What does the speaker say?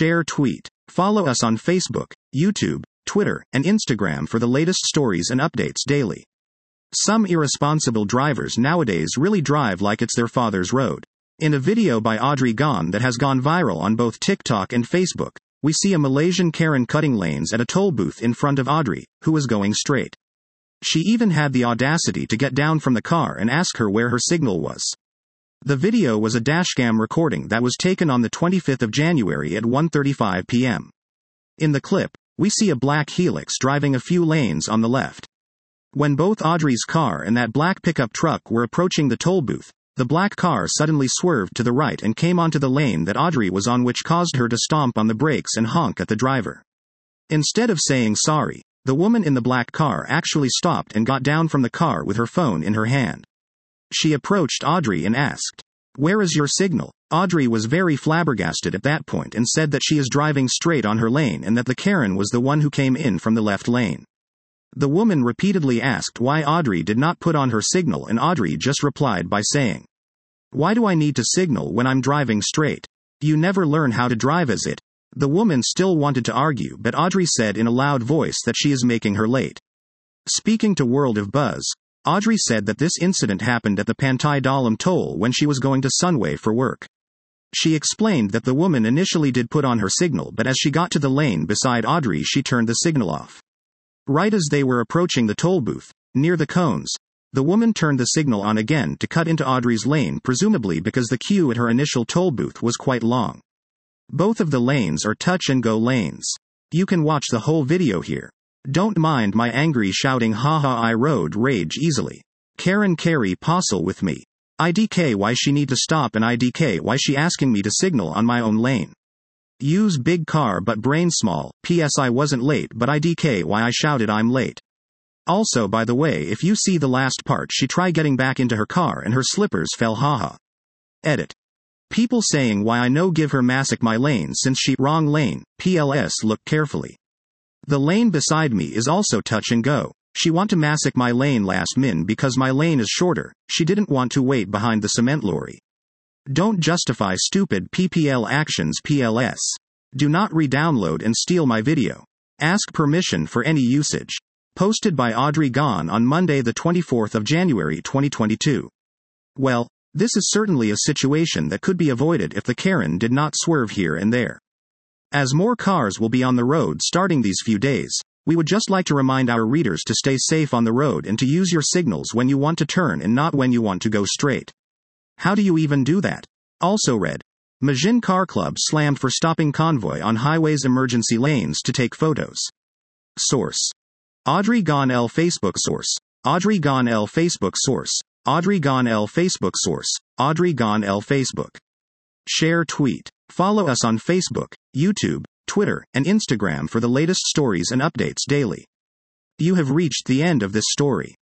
Share tweet. Follow us on Facebook, YouTube, Twitter, and Instagram for the latest stories and updates daily. Some irresponsible drivers nowadays really drive like it's their father's road. In a video by Audrey Gone that has gone viral on both TikTok and Facebook, we see a Malaysian Karen cutting lanes at a toll booth in front of Audrey, who was going straight. She even had the audacity to get down from the car and ask her where her signal was. The video was a dashcam recording that was taken on the 25th of January at 1:35 p.m. In the clip, we see a black Hilux driving a few lanes on the left. When both Audrey's car and that black pickup truck were approaching the toll booth, the black car suddenly swerved to the right and came onto the lane that Audrey was on, which caused her to stomp on the brakes and honk at the driver. Instead of saying sorry, the woman in the black car actually stopped and got down from the car with her phone in her hand. She approached Audrey and asked, "Where is your signal?" Audrey was very flabbergasted at that point and said that she is driving straight on her lane and that the Karen was the one who came in from the left lane. The woman repeatedly asked why Audrey did not put on her signal, and Audrey just replied by saying, "Why do I need to signal when I'm driving straight? You never learn how to drive, is it?" The woman still wanted to argue, but Audrey said in a loud voice that she is making her late. Speaking to World of Buzz, Audrey said that this incident happened at the Pantai Dalam toll when she was going to Sunway for work. She explained that the woman initially did put on her signal, but as she got to the lane beside Audrey, she turned the signal off. Right as they were approaching the toll booth, near the cones, the woman turned the signal on again to cut into Audrey's lane, presumably because the queue at her initial toll booth was quite long. Both of the lanes are touch-and-go lanes. You can watch the whole video here. Don't mind my angry shouting, haha, I road rage easily. Karen carry parcel with me. IDK why she need to stop, and IDK why she asking me to signal on my own lane. Use big car but brain small. PS I wasn't late, but IDK why I shouted I'm late. Also, by the way, if you see the last part, she tried getting back into her car and her slippers fell, haha. Edit. People saying why I no give her massic my lane since she wrong lane. PLS look carefully. The lane beside me is also touch and go. She want to massic my lane last min because my lane is shorter. She didn't want to wait behind the cement lorry. Don't justify stupid PPL actions, PLS. Do not re-download and steal my video. Ask permission for any usage. Posted by Audrey Gone on Monday the 24th of January 2022. Well, this is certainly a situation that could be avoided if the Karen did not swerve here and there. As more cars will be on the road starting these few days, we would just like to remind our readers to stay safe on the road and to use your signals when you want to turn and not when you want to go straight. How do you even do that? Also read, Majin Car Club slammed for stopping convoy on highways emergency lanes to take photos. Source. Audrey Gone L Facebook source. Audrey Gone L Facebook source. Audrey Gone L Facebook source. Audrey Gone L Facebook. Share tweet. Follow us on Facebook, YouTube, Twitter, and Instagram for the latest stories and updates daily. You have reached the end of this story.